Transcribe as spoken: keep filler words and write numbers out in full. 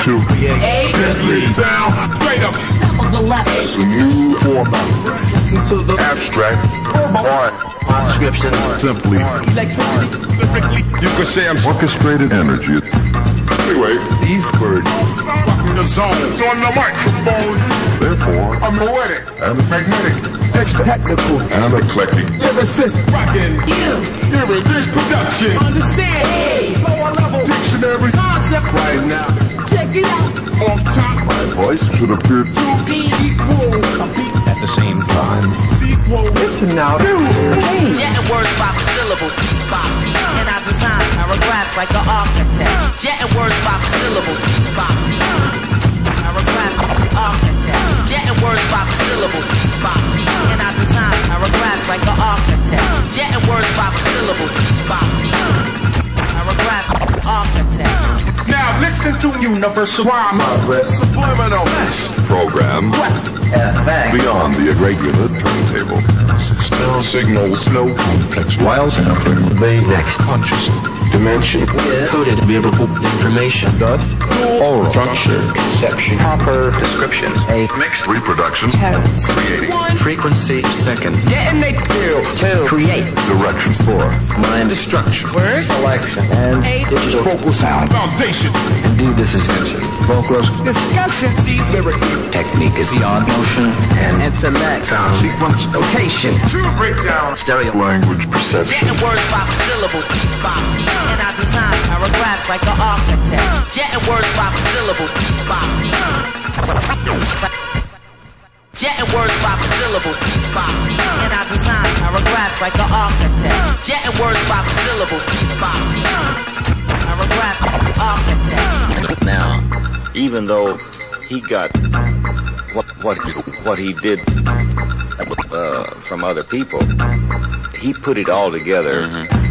to create simply sound straight up as a new format. Listen to the abstract art description. Simply electricity. You could say I'm orchestrated energy. Anyway, these words rocking the zones on the microphone. Therefore, I'm poetic and magnetic, extra technical and eclectic. Ever since rocking you, hearing this production, understand hey. Lower level dictionary concept right now. Check it out. Off top, my voice should appear to be equal, compete at the same time. Sequel. Listen now. Hey. Jet and words by syllable, piece by piece, and I design paragraphs like an architect. Jet and words by syllable, piece by piece, paragraphs like an architect. Jet and words by syllable, piece by piece, and I design paragraphs like an architect. Jet and words by syllable, piece by piece, paragraphs like an architect. Now listen to universal rhyme. Progress. Subliminal. Program. Beyond the irregular turntable. Still signals. No complex. While sampling the next conscious dimension. Coded biblical information. Thus, oral structure. Conception. Proper descriptions. A mixed reproduction. Tones. Creating. One. Frequency. Second. Detonate. Feel. Two. Create. Direction. Four. Mind. Destruction. Word. Selection. And Eight. digital. Vocal sound. Foundation. Indeed, this is mentioned. Vocals. Discussion. See lyric. Technique is beyond motion and intellect. Sound. Sequence. Location. True breakdown. Stereo. Language Jet perception. and words by syllable, piece by piece, and I design paragraphs like an architect. Jet and words by syllable, piece by piece. Jet and words by syllable, piece by piece, and I design paragraphs like an architect. Jet and words by syllable, piece by piece, paragraphs like an architect. Now, even though he got what what he, what he did uh, from other people, he put it all together. Mm-hmm.